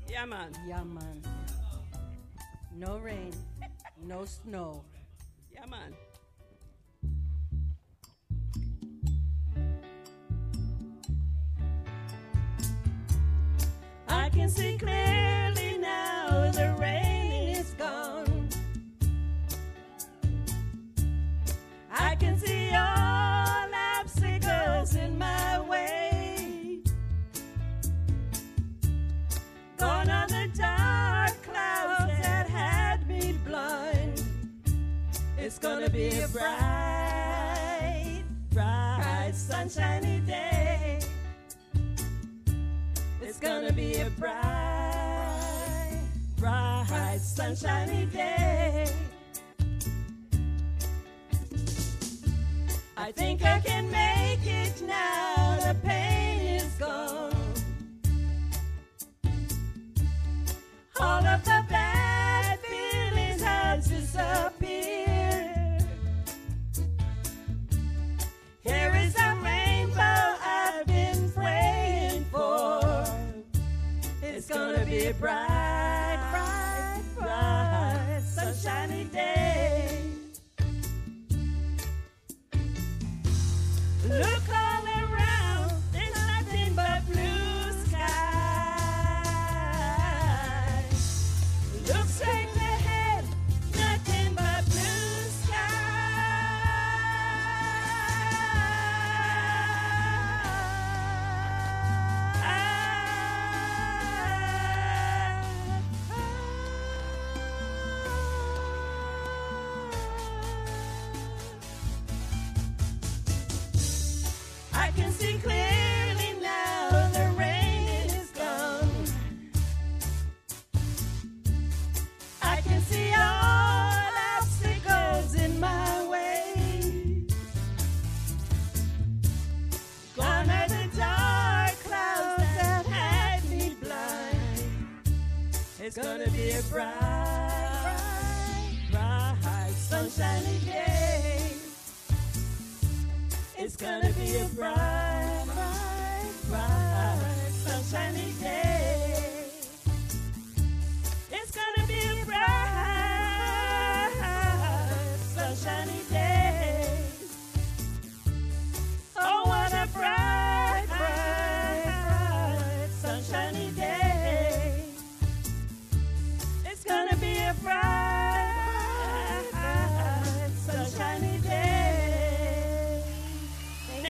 Yeah, man. Yeah, man. No rain, no snow. Yeah, man. I can see clearly now the rain is gone. I can see all obstacles in my way. Gone are the dark clouds that had me blind. It's gonna be a bright, bright, sunshiny day. It's gonna be a bright, bright, sunshiny day. I think I can make it now, the pain is gone. All of the bad feelings have disappeared. Here is a rainbow I've been praying for. It's gonna be a bright, bright, bright, sunshiny day. Look all around, there's nothing but blue sky. Look straight ahead, nothing but blue I can see clearly now the rain is gone. I can see all obstacles in my way. Gone are the dark clouds that had me blind. It's gonna be a bright, bright, sunshiny day. It's gonna be a bright